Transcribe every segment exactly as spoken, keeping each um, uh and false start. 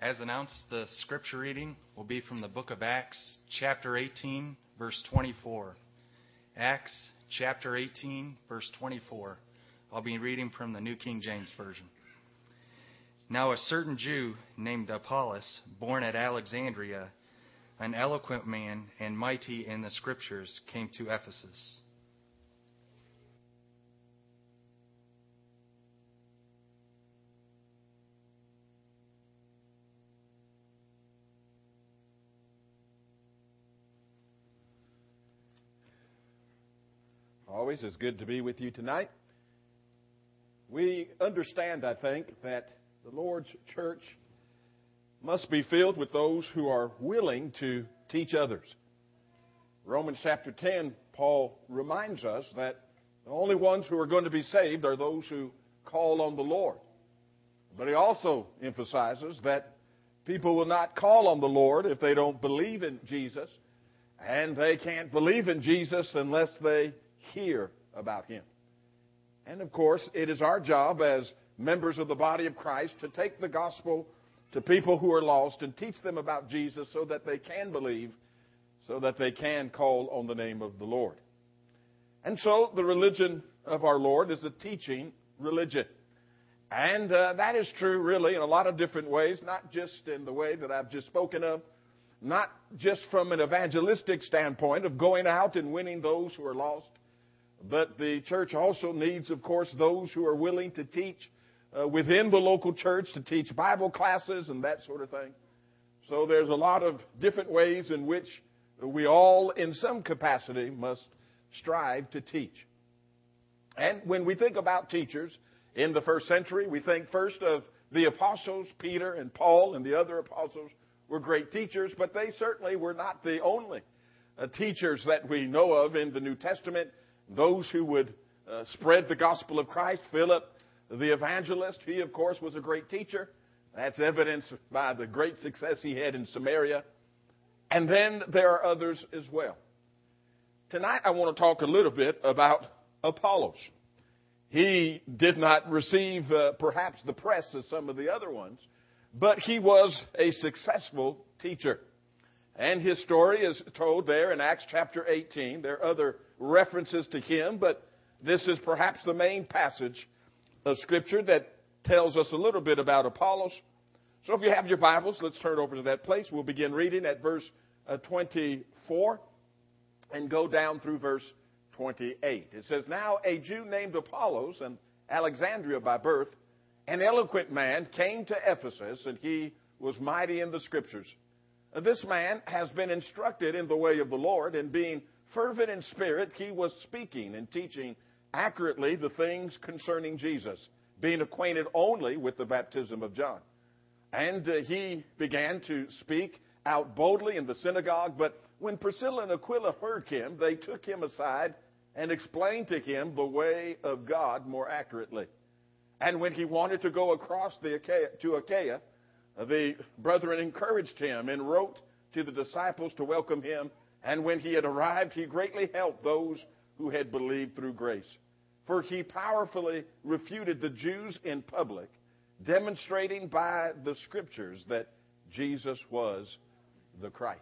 As announced, the scripture reading will be from the book of Acts, chapter eighteen, verse twenty-four. Acts, chapter eighteen, verse twenty-four. I'll be reading from the New King James Version. Now a certain Jew named Apollos, born at Alexandria, an eloquent man and mighty in the scriptures, came to Ephesus. Always is good to be with you tonight. We understand, I think, that the Lord's church must be filled with those who are willing to teach others. Romans chapter ten, Paul reminds us that the only ones who are going to be saved are those who call on the Lord. But he also emphasizes that people will not call on the Lord if they don't believe in Jesus, and they can't believe in Jesus unless they hear about him. And of course, it is our job as members of the body of Christ to take the gospel to people who are lost and teach them about Jesus so that they can believe, so that they can call on the name of the Lord. And so the religion of our Lord is a teaching religion. And uh, that is true really in a lot of different ways, not just in the way that I've just spoken of, not just from an evangelistic standpoint of going out and winning those who are lost, but the church also needs, of course, those who are willing to teach uh, within the local church, to teach Bible classes and that sort of thing. So there's a lot of different ways in which we all, in some capacity, must strive to teach. And when we think about teachers in the first century, we think first of the apostles, Peter and Paul and the other apostles were great teachers, but they certainly were not the only uh, teachers that we know of in the New Testament. Those who would uh, spread the gospel of Christ. Philip, the evangelist, he, of course, was a great teacher. That's evidenced by the great success he had in Samaria. And then there are others as well. Tonight, I want to talk a little bit about Apollos. He did not receive uh, perhaps the press as some of the other ones, but he was a successful teacher. And his story is told there in Acts chapter eighteen. There are other references to him, but this is perhaps the main passage of Scripture that tells us a little bit about Apollos. So if you have your Bibles, let's turn over to that place. We'll begin reading at verse uh, twenty-four and go down through verse twenty-eight. It says, Now a Jew named Apollos, an Alexandria by birth, an eloquent man, came to Ephesus, and he was mighty in the Scriptures. This man has been instructed in the way of the Lord, and being fervent in spirit, he was speaking and teaching accurately the things concerning Jesus, being acquainted only with the baptism of John. And uh, he began to speak out boldly in the synagogue, but when Priscilla and Aquila heard him, they took him aside and explained to him the way of God more accurately. And when he wanted to go across the Achaia, to Achaia, the brethren encouraged him and wrote to the disciples to welcome him. And when he had arrived, he greatly helped those who had believed through grace. For he powerfully refuted the Jews in public, demonstrating by the Scriptures that Jesus was the Christ.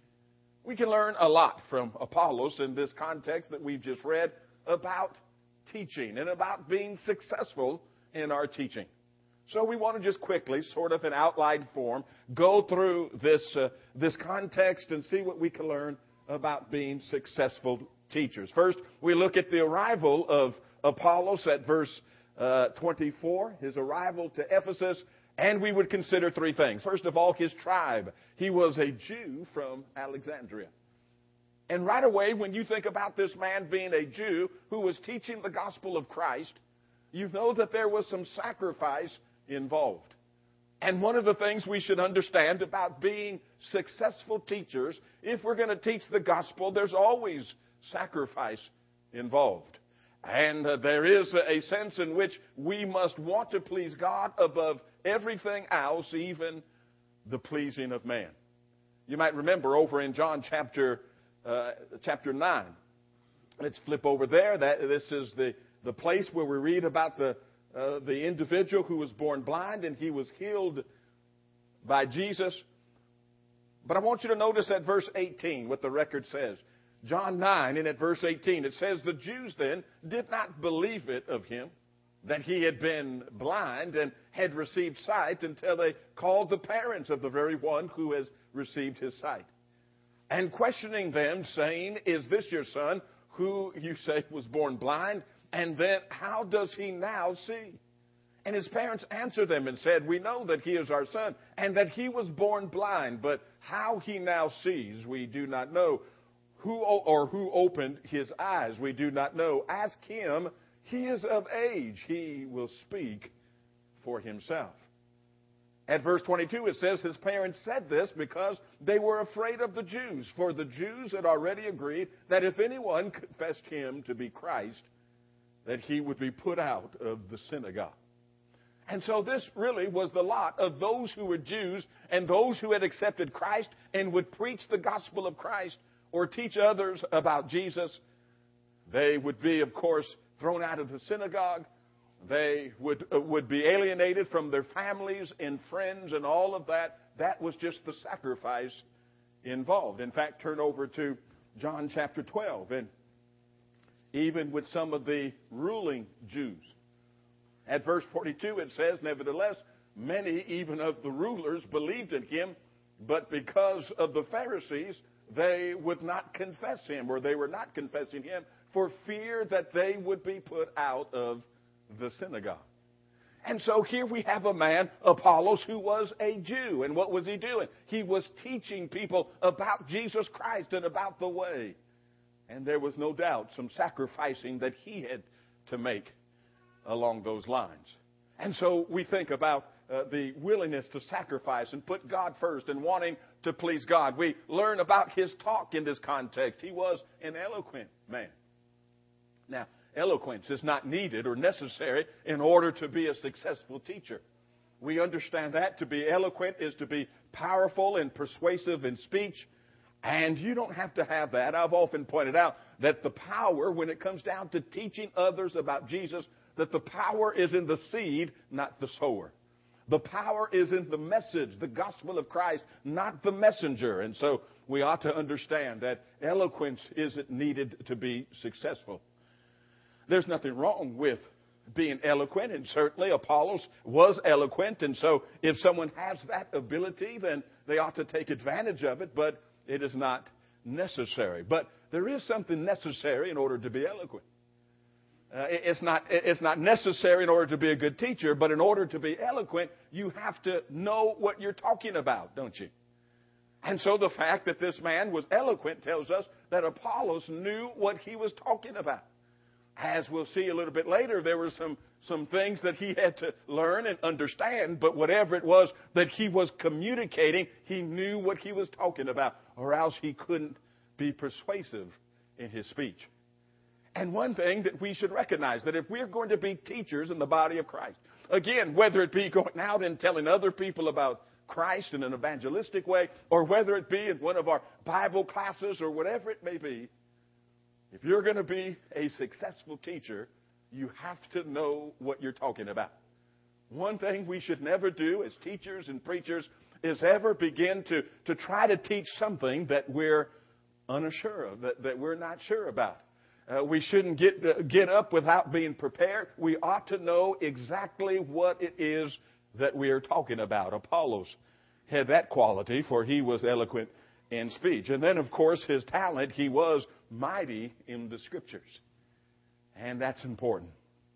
We can learn a lot from Apollos in this context that we've just read about teaching and about being successful in our teaching. So we want to just quickly, sort of in outline form, go through this uh, this context and see what we can learn about being successful teachers. First, we look at the arrival of Apollos at verse uh, twenty-four, his arrival to Ephesus, and we would consider three things. First of all, his tribe. He was a Jew from Alexandria. And right away, when you think about this man being a Jew who was teaching the gospel of Christ, you know that there was some sacrifice involved. And one of the things we should understand about being successful teachers, if we're going to teach the gospel, there's always sacrifice involved. And uh, there is a, a sense in which we must want to please God above everything else, even the pleasing of man. You might remember over in John chapter uh, chapter nine. Let's flip over there. That this is the, the place where we read about the Uh, the individual who was born blind, and he was healed by Jesus. But I want you to notice at verse eighteen what the record says. John nine, and at verse eighteen, it says, the Jews then did not believe it of him, that he had been blind and had received sight, until they called the parents of the very one who has received his sight. And questioning them, saying, is this your son, who you say was born blind? And then how does he now see? And his parents answered them and said, we know that he is our son, and that he was born blind, but how he now sees we do not know. Who or who opened his eyes we do not know. Ask him, he is of age, he will speak for himself. At verse twenty-two it says, his parents said this because they were afraid of the Jews. For the Jews had already agreed that if anyone confessed him to be Christ, that he would be put out of the synagogue. And so this really was the lot of those who were Jews and those who had accepted Christ and would preach the gospel of Christ or teach others about Jesus. They would be, of course, thrown out of the synagogue. They would, uh, would be alienated from their families and friends and all of that. That was just the sacrifice involved. In fact, turn over to John chapter twelve. And even with some of the ruling Jews, at verse forty-two it says, nevertheless, many even of the rulers believed in him, but because of the Pharisees, they would not confess him, or they were not confessing him, for fear that they would be put out of the synagogue. And so here we have a man, Apollos, who was a Jew. And what was he doing? He was teaching people about Jesus Christ and about the way. And there was no doubt some sacrificing that he had to make along those lines. And so we think about uh, the willingness to sacrifice and put God first and wanting to please God. We learn about his talk in this context. He was an eloquent man. Now, eloquence is not needed or necessary in order to be a successful teacher. We understand that to be eloquent is to be powerful and persuasive in speech. And you don't have to have that. I've often pointed out that the power, when it comes down to teaching others about Jesus, that the power is in the seed, not the sower. The power is in the message, the gospel of Christ, not the messenger. And so we ought to understand that eloquence isn't needed to be successful. There's nothing wrong with being eloquent, and certainly Apollos was eloquent. And so if someone has that ability, then they ought to take advantage of it, but it is not necessary. But there is something necessary in order to be eloquent. Uh, it's not, it's not necessary in order to be a good teacher, but in order to be eloquent, you have to know what you're talking about, don't you? And so the fact that this man was eloquent tells us that Apollos knew what he was talking about. As we'll see a little bit later, there were some, some things that he had to learn and understand, but whatever it was that he was communicating, he knew what he was talking about, or else he couldn't be persuasive in his speech. And one thing that we should recognize, that if we're going to be teachers in the body of Christ, again, whether it be going out and telling other people about Christ in an evangelistic way, or whether it be in one of our Bible classes or whatever it may be, if you're going to be a successful teacher, you have to know what you're talking about. One thing we should never do as teachers and preachers is ever begin to, to try to teach something that we're unsure of, that, that we're not sure about. Uh, we shouldn't get uh, get up without being prepared. We ought to know exactly what it is that we are talking about. Apollos had that quality, for he was eloquent in speech. And then, of course, his talent, he was mighty in the Scriptures. And that's important.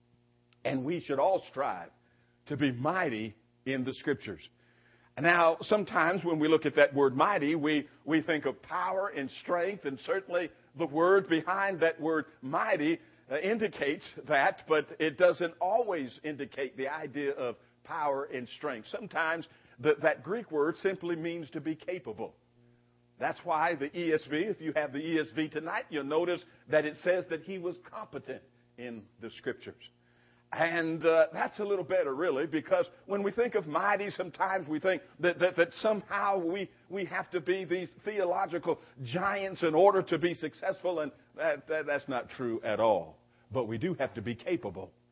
And we should all strive to be mighty in the Scriptures. Now, sometimes when we look at that word mighty, we, we think of power and strength, and certainly the word behind that word mighty uh, indicates that, but it doesn't always indicate the idea of power and strength. Sometimes the, that Greek word simply means to be capable. That's why the E S V, if you have the E S V tonight, you'll notice that it says that he was competent in the Scriptures. And uh, that's a little better, really, because when we think of mighty, sometimes we think that, that, that somehow we, we have to be these theological giants in order to be successful, and that, that, that's not true at all. But we do have to be capable.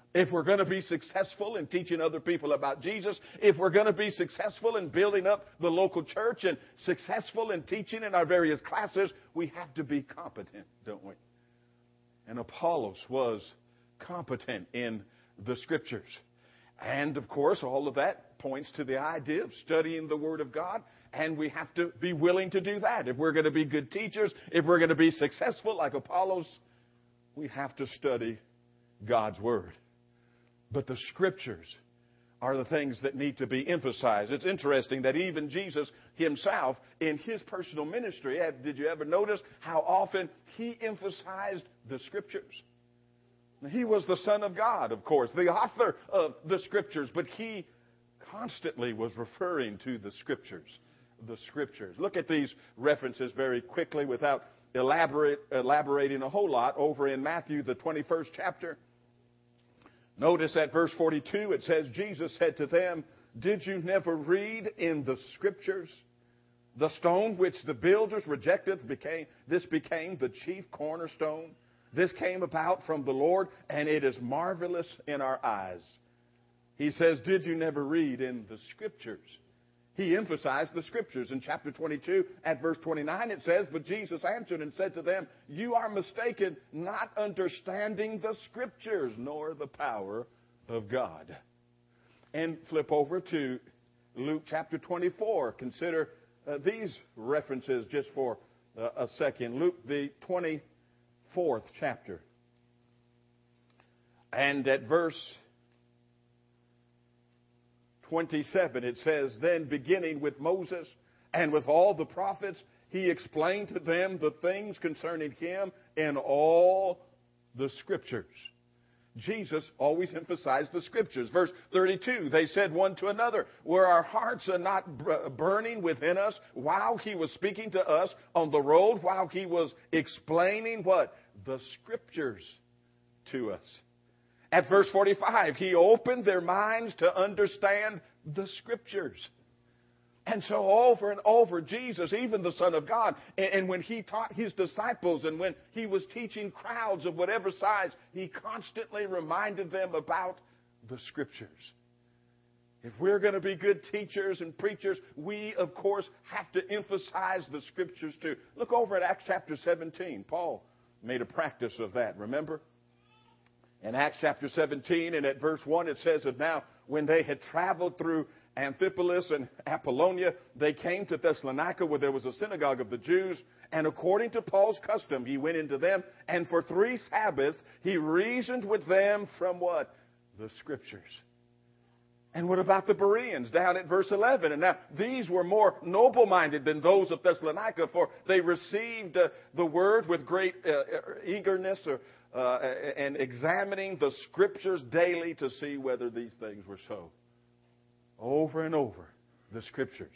If we're going to be successful in teaching other people about Jesus, if we're going to be successful in building up the local church and successful in teaching in our various classes, we have to be competent, don't we? And Apollos was competent in the Scriptures. And, of course, all of that points to the idea of studying the Word of God, and we have to be willing to do that. If we're going to be good teachers, if we're going to be successful like Apollos, we have to study God's Word. But the Scriptures are the things that need to be emphasized. It's interesting that even Jesus himself, in his personal ministry, did you ever notice how often he emphasized the Scriptures? He was the Son of God, of course, the author of the Scriptures, but he constantly was referring to the Scriptures. The Scriptures. Look at these references very quickly without elaborate, elaborating a whole lot over in Matthew, the twenty-first chapter. Notice at verse forty-two, it says, Jesus said to them, "Did you never read in the Scriptures? The stone which the builders rejected, became, this became the chief cornerstone. This came about from the Lord, and it is marvelous in our eyes." He says, did you never read in the Scriptures? He emphasized the Scriptures. In chapter twenty-two, at verse twenty-nine, it says, "But Jesus answered and said to them, you are mistaken, not understanding the Scriptures, nor the power of God." And flip over to Luke chapter twenty-four. Consider uh, these references just for uh, a second. Luke, the twenty-fourth chapter. And at verse twenty-seven, it says, "Then beginning with Moses and with all the prophets, he explained to them the things concerning him in all the Scriptures." Jesus always emphasized the Scriptures. Verse thirty-two, they said one to another, "Were our hearts are not burning within us while he was speaking to us on the road, while he was explaining what? The Scriptures to us." At verse forty-five, he opened their minds to understand the Scriptures. And so over and over, Jesus, even the Son of God, and, and when he taught his disciples and when he was teaching crowds of whatever size, he constantly reminded them about the Scriptures. If we're going to be good teachers and preachers, we, of course, have to emphasize the Scriptures too. Look over at Acts chapter seventeen. Paul made a practice of that, remember? In Acts chapter seventeen, and at verse one, it says, "And now, when they had traveled through Amphipolis and Apollonia, they came to Thessalonica, where there was a synagogue of the Jews. And according to Paul's custom, he went into them, and for three Sabbaths he reasoned with them from what? The Scriptures." And what about the Bereans down at verse eleven? "And now these were more noble-minded than those of Thessalonica, for they received uh, the word with great uh, eagerness, or Uh, and examining the Scriptures daily to see whether these things were so." Over and over, the Scriptures.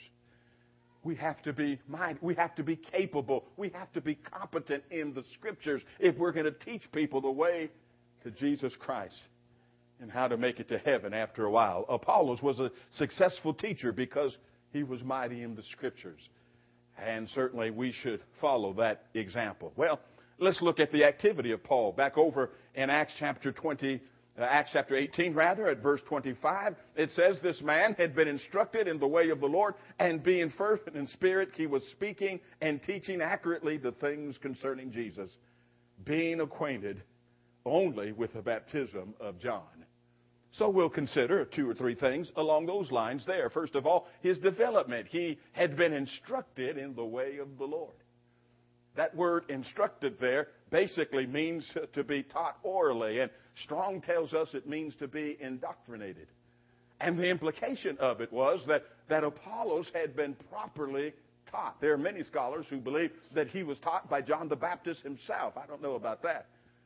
We have to be mind, we have to be capable, we have to be competent in the Scriptures if we're going to teach people the way to Jesus Christ and how to make it to heaven after a while. Apollos was a successful teacher because he was mighty in the Scriptures. And certainly we should follow that example. Well, let's look at the activity of Paul. Back over in Acts chapter twenty, uh, Acts chapter eighteen, rather, at verse twenty-five, it says, "This man had been instructed in the way of the Lord, and being fervent in spirit, he was speaking and teaching accurately the things concerning Jesus, being acquainted only with the baptism of John." So we'll consider two or three things along those lines there. First of all, his development. He had been instructed in the way of the Lord. That word instructed there basically means to be taught orally, and Strong tells us it means to be indoctrinated. And the implication of it was that, that Apollos had been properly taught. There are many scholars who believe that he was taught by John the Baptist himself. I don't know about that.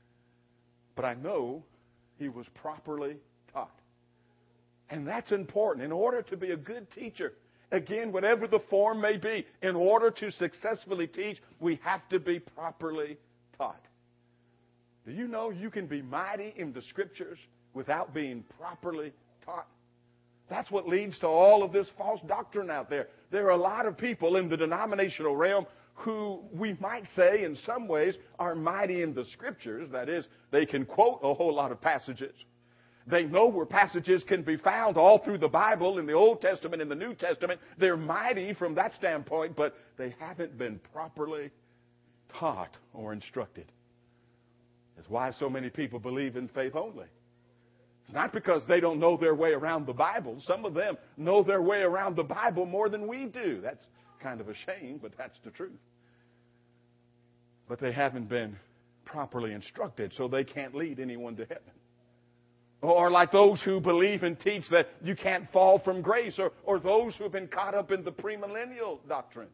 But I know he was properly taught. And that's important. In order to be a good teacher, again, whatever the form may be, in order to successfully teach, we have to be properly taught. Do you know you can be mighty in the Scriptures without being properly taught? That's what leads to all of this false doctrine out there. There are a lot of people in the denominational realm who we might say in some ways are mighty in the Scriptures. That is, they can quote a whole lot of passages. They know where passages can be found all through the Bible, in the Old Testament, in the New Testament. They're mighty from that standpoint, but they haven't been properly taught or instructed. That's why so many people believe in faith only. It's not because they don't know their way around the Bible. Some of them know their way around the Bible more than we do. That's kind of a shame, but that's the truth. But they haven't been properly instructed, so they can't lead anyone to heaven. Or like those who believe and teach that you can't fall from grace, or, or those who have been caught up in the premillennial doctrine.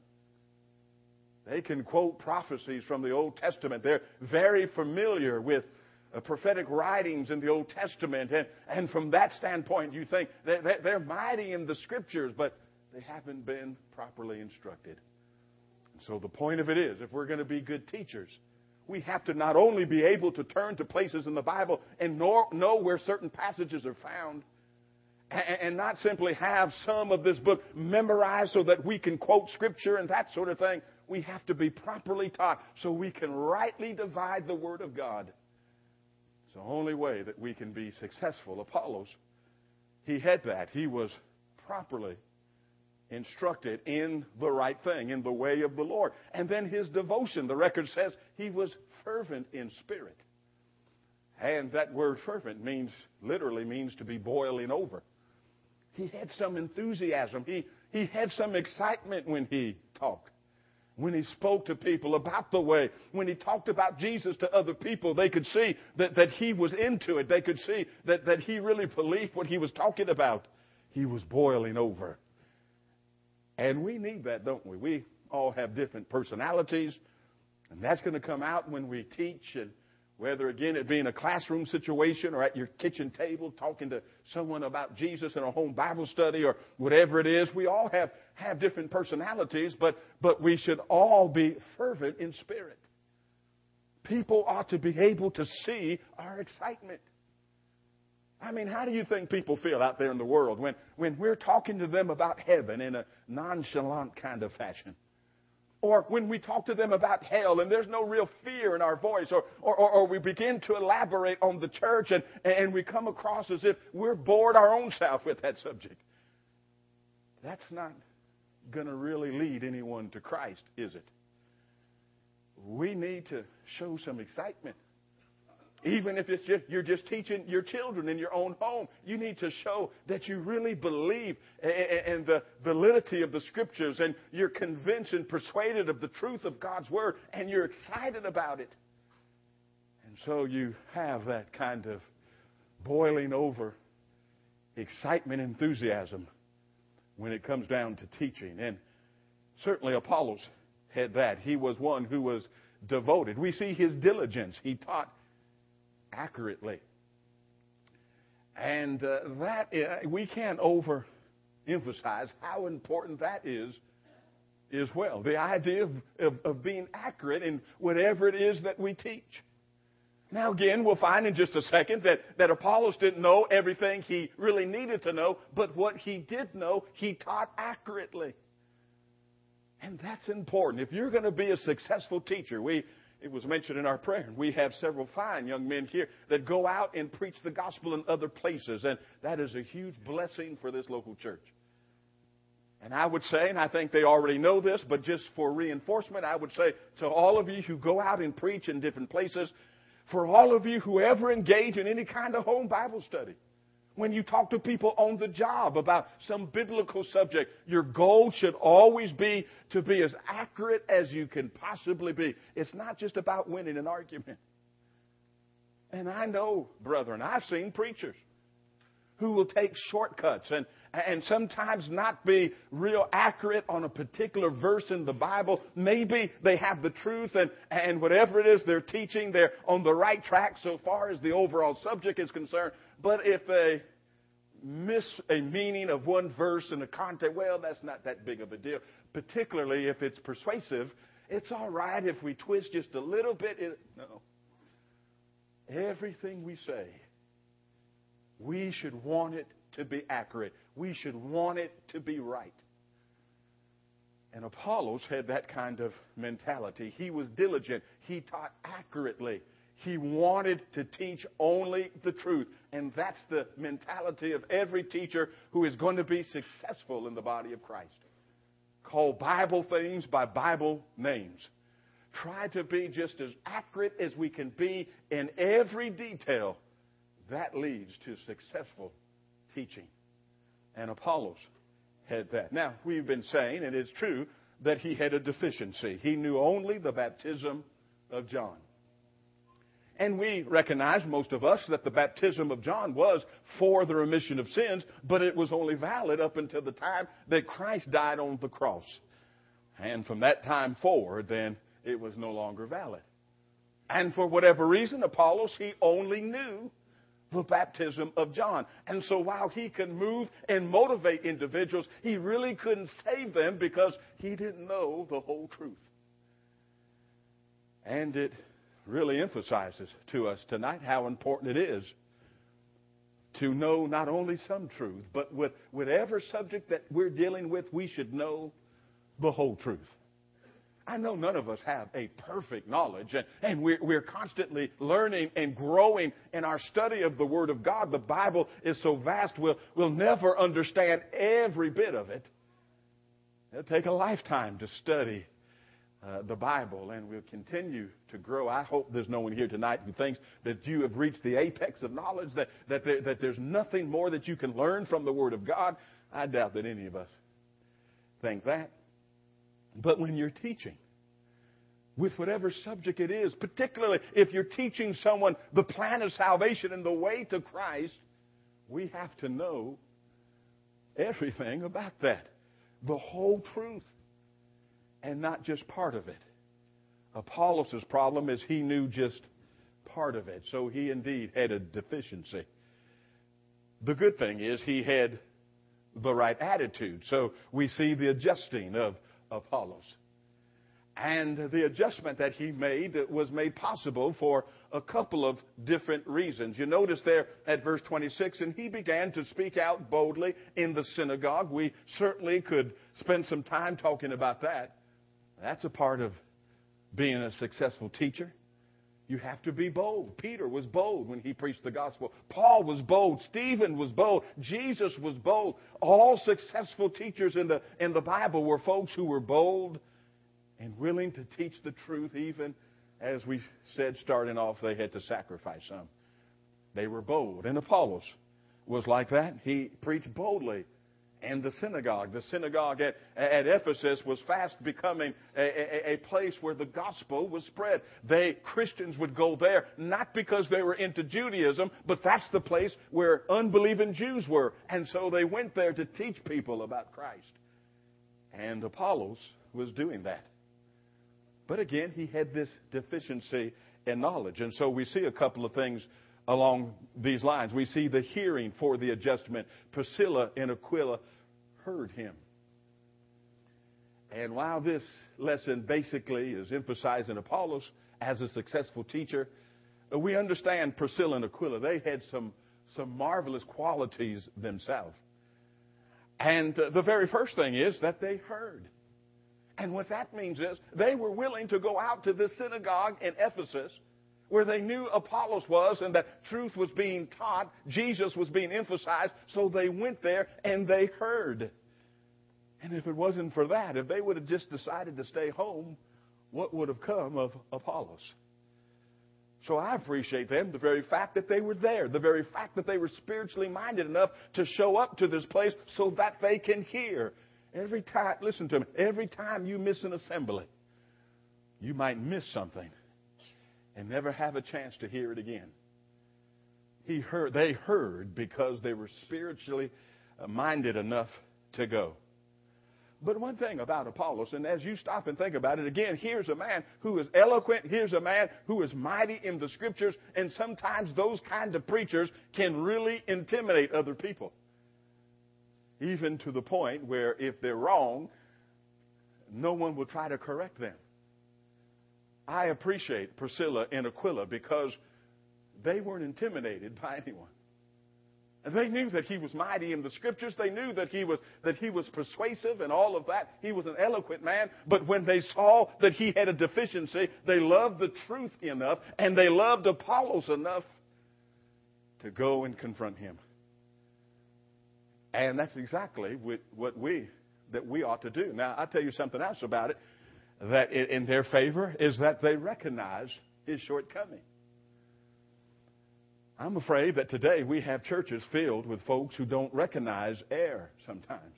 They can quote prophecies from the Old Testament. They're very familiar with uh, prophetic writings in the Old Testament. And, and from that standpoint, you think that they're mighty in the Scriptures, but they haven't been properly instructed. So the point of it is, if we're going to be good teachers, we have to not only be able to turn to places in the Bible and know, know where certain passages are found, and, and not simply have some of this book memorized so that we can quote Scripture and that sort of thing. We have to be properly taught so we can rightly divide the Word of God. It's the only way that we can be successful. Apollos, he had that. He was properly instructed in the right thing, in the way of the Lord. And then his devotion, the record says he was fervent in spirit. And that word fervent means, literally means to be boiling over. He had some enthusiasm. He, he had some excitement when he talked. When he spoke to people about the way, when he talked about Jesus to other people, they could see that, that he was into it. They could see that, that he really believed what he was talking about. He was boiling over. And we need that, don't we? We all have different personalities, and that's going to come out when we teach, and whether, again, it be in a classroom situation or at your kitchen table talking to someone about Jesus in a home Bible study or whatever it is. We all have, have different personalities, but, but we should all be fervent in spirit. People ought to be able to see our excitement. I mean, how do you think people feel out there in the world when, when we're talking to them about heaven in a nonchalant kind of fashion? Or when we talk to them about hell and there's no real fear in our voice, or, or, or, or we begin to elaborate on the church and, and we come across as if we're bored our own self with that subject. That's not going to really lead anyone to Christ, is it? We need to show some excitement. Even if it's just, you're just teaching your children in your own home, you need to show that you really believe in the validity of the Scriptures, and you're convinced and persuaded of the truth of God's Word, and you're excited about it. And so you have that kind of boiling over excitement, enthusiasm when it comes down to teaching. And certainly Apollos had that. He was one who was devoted. We see his diligence. He taught accurately. And uh, that uh, we can't overemphasize how important that is as well. The idea of, of, of being accurate in whatever it is that we teach. Now again, we'll find in just a second that, that Apollos didn't know everything he really needed to know, but what he did know, he taught accurately. And that's important. If you're going to be a successful teacher, we It was mentioned in our prayer. We have several fine young men here that go out and preach the gospel in other places. And that is a huge blessing for this local church. And I would say, and I think they already know this, but just for reinforcement, I would say to all of you who go out and preach in different places, for all of you who ever engage in any kind of home Bible study, when you talk to people on the job about some biblical subject, your goal should always be to be as accurate as you can possibly be. It's not just about winning an argument. And I know, brethren, I've seen preachers who will take shortcuts and, and sometimes not be real accurate on a particular verse in the Bible. Maybe they have the truth, and, and whatever it is they're teaching, they're on the right track so far as the overall subject is concerned. But if they miss a meaning of one verse in the context, well, that's not that big of a deal. Particularly if it's persuasive, it's all right if we twist just a little bit. No. Everything we say, we should want it to be accurate. We should want it to be right. And Apollos had that kind of mentality. He was diligent. He taught accurately. He wanted to teach only the truth. And that's the mentality of every teacher who is going to be successful in the body of Christ. Call Bible things by Bible names. Try to be just as accurate as we can be in every detail. That leads to successful teaching. And Apollos had that. Now, we've been saying, and it's true, that he had a deficiency. He knew only the baptism of John. And we recognize, most of us, that the baptism of John was for the remission of sins, but it was only valid up until the time that Christ died on the cross. And from that time forward, then, it was no longer valid. And for whatever reason, Apollos, he only knew the baptism of John. And so while he can move and motivate individuals, he really couldn't save them because he didn't know the whole truth. And it really emphasizes to us tonight how important it is to know not only some truth, but with whatever subject that we're dealing with, we should know the whole truth. I know none of us have a perfect knowledge, and, and we're, we're constantly learning and growing in our study of the Word of God. The Bible is so vast, we'll, we'll never understand every bit of it. It'll take a lifetime to study uh, the Bible, and we'll continue to grow. I hope there's no one here tonight who thinks that you have reached the apex of knowledge, that, that, there, that there's nothing more that you can learn from the Word of God. I doubt that any of us think that. But when you're teaching, with whatever subject it is, particularly if you're teaching someone the plan of salvation and the way to Christ, we have to know everything about that. The whole truth, and not just part of it. Apollos' problem is he knew just part of it, so he indeed had a deficiency. The good thing is he had the right attitude, so we see the adjusting of Apollos. And the adjustment that he made was made possible for a couple of different reasons. You notice there at verse twenty-six, and he began to speak out boldly in the synagogue. We certainly could spend some time talking about that. That's a part of being a successful teacher. You have to be bold. Peter was bold when he preached the gospel. Paul was bold. Stephen was bold. Jesus was bold. All successful teachers in the, in the Bible were folks who were bold and willing to teach the truth, even as we said starting off, they had to sacrifice some. They were bold. And Apollos was like that. He preached boldly in the synagogue. The synagogue at, at Ephesus was fast becoming a, a, a place where the gospel was spread. They, Christians would go there, not because they were into Judaism, but that's the place where unbelieving Jews were. And so they went there to teach people about Christ. And Apollos was doing that. But again, he had this deficiency in knowledge. And so we see a couple of things along these lines. We see the hearing for the adjustment. Priscilla and Aquila heard him. And while this lesson basically is emphasizing Apollos as a successful teacher, we understand Priscilla and Aquila. They had some, some marvelous qualities themselves. And uh, the very first thing is that they heard. And what that means is they were willing to go out to the synagogue in Ephesus where they knew Apollos was and that truth was being taught, Jesus was being emphasized, so they went there and they heard. And if it wasn't for that, if they would have just decided to stay home, what would have come of Apollos? So I appreciate them, the very fact that they were there, the very fact that they were spiritually minded enough to show up to this place so that they can hear. Every time, listen to me, every time you miss an assembly, you might miss something and never have a chance to hear it again. He heard, they heard because they were spiritually minded enough to go. But one thing about Apollos, and as you stop and think about it, again, here's a man who is eloquent. Here's a man who is mighty in the Scriptures. And sometimes those kind of preachers can really intimidate other people. Even to the point where if they're wrong, no one will try to correct them. I appreciate Priscilla and Aquila because they weren't intimidated by anyone. And they knew that he was mighty in the Scriptures. They knew that he was that he was persuasive and all of that. He was an eloquent man. But when they saw that he had a deficiency, they loved the truth enough, and they loved Apollos enough to go and confront him. And that's exactly what we that we ought to do. Now, I'll tell you something else about it that in their favor is that they recognize his shortcoming. I'm afraid that today we have churches filled with folks who don't recognize error sometimes.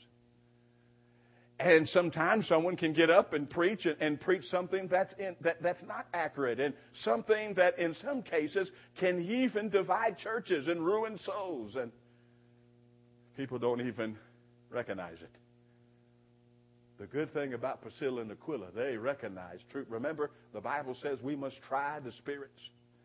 And sometimes someone can get up and preach and, and preach something that's, in, that, that's not accurate, and something that in some cases can even divide churches and ruin souls. And people don't even recognize it. The good thing about Priscilla and Aquila, they recognize truth. Remember, the Bible says we must try the spirits.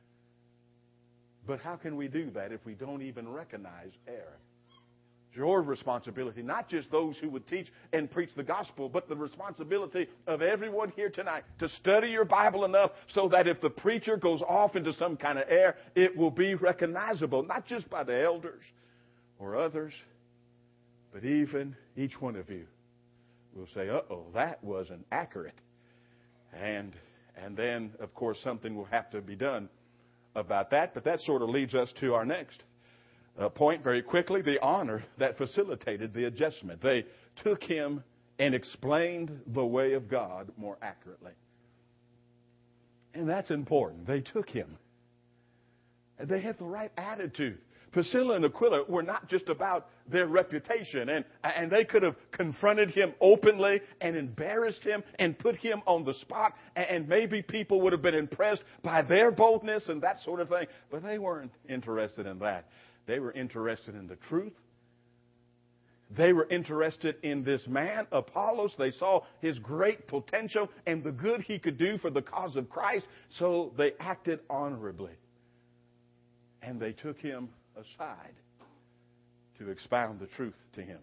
But how can we do that if we don't even recognize error? It's your responsibility, not just those who would teach and preach the gospel, but the responsibility of everyone here tonight to study your Bible enough so that if the preacher goes off into some kind of error, it will be recognizable, not just by the elders or others, but even each one of you will say, uh-oh, that wasn't accurate. And, and then, of course, something will have to be done about that, but that sort of leads us to our next uh, point very quickly, the honor that facilitated the adjustment. They took him and explained the way of God more accurately. And that's important. They took him. And they had the right attitude. Priscilla and Aquila were not just about their reputation, and, and they could have confronted him openly and embarrassed him and put him on the spot, and maybe people would have been impressed by their boldness and that sort of thing. But they weren't interested in that. They were interested in the truth. They were interested in this man, Apollos. They saw his great potential and the good he could do for the cause of Christ, so they acted honorably. And they took him aside to expound the truth to him.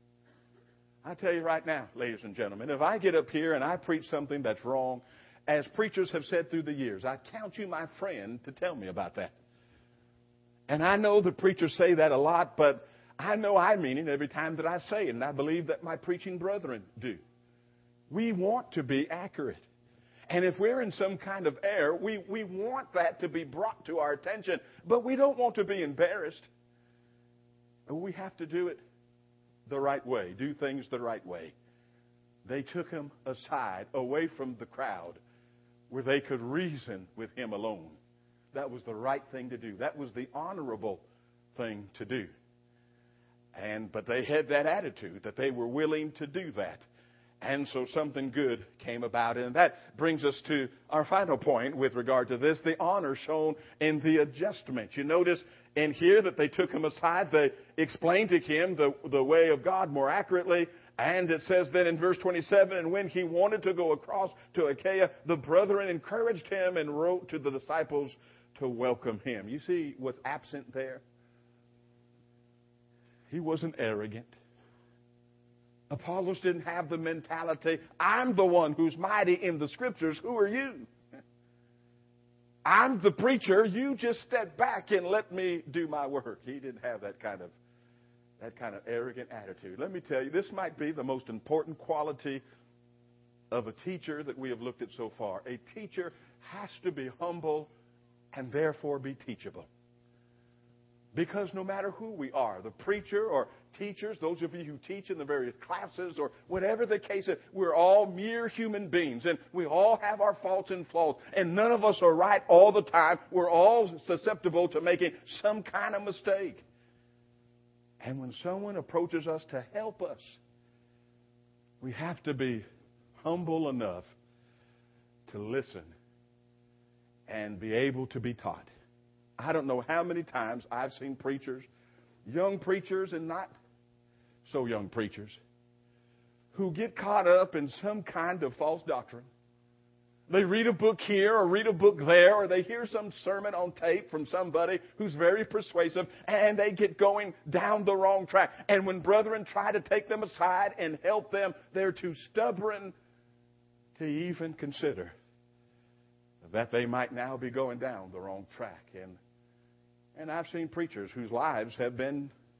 I tell you right now, ladies and gentlemen, if I get up here and I preach something that's wrong, as preachers have said through the years, I count you my friend to tell me about that. And I know the preachers say that a lot, but I know I mean it every time that I say it, and I believe that my preaching brethren do. We want to be accurate. And if we're in some kind of error, we, we want that to be brought to our attention. But we don't want to be embarrassed. We have to do it the right way, do things the right way. They took him aside, away from the crowd, where they could reason with him alone. That was the right thing to do. That was the honorable thing to do. And but they had that attitude that they were willing to do that. And so something good came about. And that brings us to our final point with regard to this, the honor shown in the adjustment. You notice in here that they took him aside. They explained to him the, the way of God more accurately. And it says then in verse twenty-seven, and when he wanted to go across to Achaia, the brethren encouraged him and wrote to the disciples to welcome him. You see what's absent there? He wasn't arrogant. Apollos didn't have the mentality, I'm the one who's mighty in the Scriptures. Who are you? I'm the preacher. You just step back and let me do my work. He didn't have that kind of that kind of arrogant attitude. Let me tell you, this might be the most important quality of a teacher that we have looked at so far. A teacher has to be humble and therefore be teachable. Because no matter who we are, the preacher or teachers, those of you who teach in the various classes or whatever the case is, we're all mere human beings and we all have our faults and flaws and none of us are right all the time. We're all susceptible to making some kind of mistake. And when someone approaches us to help us, we have to be humble enough to listen and be able to be taught. I don't know how many times I've seen preachers, young preachers and not so young preachers, who get caught up in some kind of false doctrine. They read a book here or read a book there, or they hear some sermon on tape from somebody who's very persuasive, and they get going down the wrong track. And when brethren try to take them aside and help them, they're too stubborn to even consider that they might now be going down the wrong track. And And I've seen preachers whose lives have been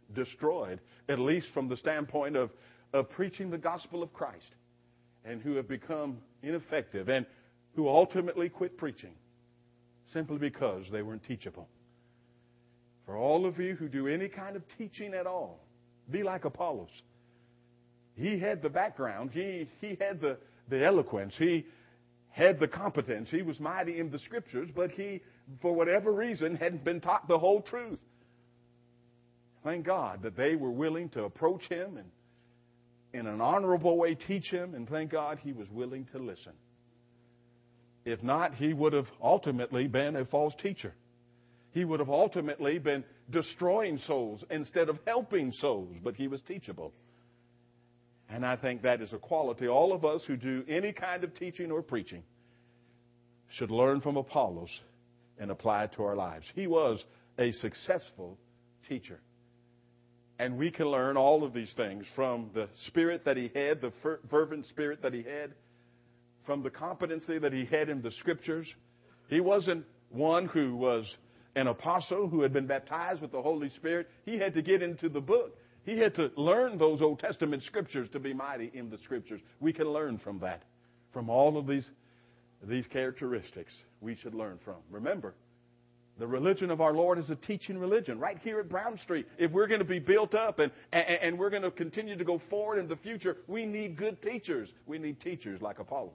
destroyed, at least from the standpoint of, of preaching the gospel of Christ, and who have become ineffective and who ultimately quit preaching simply because they weren't teachable. For all of you who do any kind of teaching at all, be like Apollos. He had the background. He, he had the, the eloquence. He had the competence. He was mighty in the Scriptures, but he, for whatever reason, hadn't been taught the whole truth. Thank God that they were willing to approach him and in an honorable way teach him, and thank God he was willing to listen. If not, he would have ultimately been a false teacher. He would have ultimately been destroying souls instead of helping souls, but he was teachable. And I think that is a quality all of us who do any kind of teaching or preaching should learn from Apollos and apply it to our lives. He was a successful teacher. And we can learn all of these things from the spirit that he had, the fervent spirit that he had, from the competency that he had in the Scriptures. He wasn't one who was an apostle who had been baptized with the Holy Spirit. He had to get into the book. He had to learn those Old Testament Scriptures to be mighty in the Scriptures. We can learn from that, from all of these, these characteristics we should learn from. Remember, the religion of our Lord is a teaching religion right here at Brown Street. If we're going to be built up and, and, and we're going to continue to go forward in the future, we need good teachers. We need teachers like Apollos.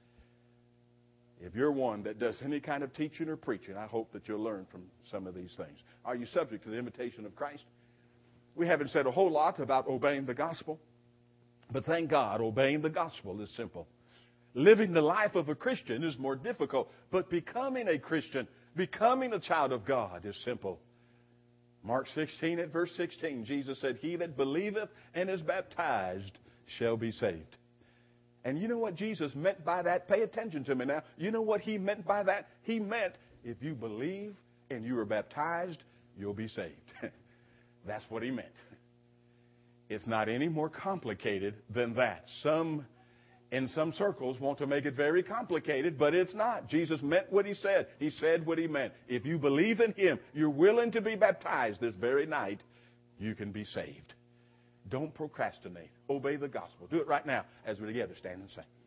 If you're one that does any kind of teaching or preaching, I hope that you'll learn from some of these things. Are you subject to the invitation of Christ? We haven't said a whole lot about obeying the gospel, but thank God, obeying the gospel is simple. Living the life of a Christian is more difficult, but becoming a Christian, becoming a child of God is simple. Mark sixteen at verse sixteen, Jesus said, "He that believeth and is baptized shall be saved." And you know what Jesus meant by that? Pay attention to me now. You know what he meant by that? He meant if you believe and you are baptized, you'll be saved. That's what he meant. It's not any more complicated than that. Some, in some circles, want to make it very complicated, but it's not. Jesus meant what he said. He said what he meant. If you believe in him, you're willing to be baptized this very night, you can be saved. Don't procrastinate. Obey the gospel. Do it right now as we together stand and sing.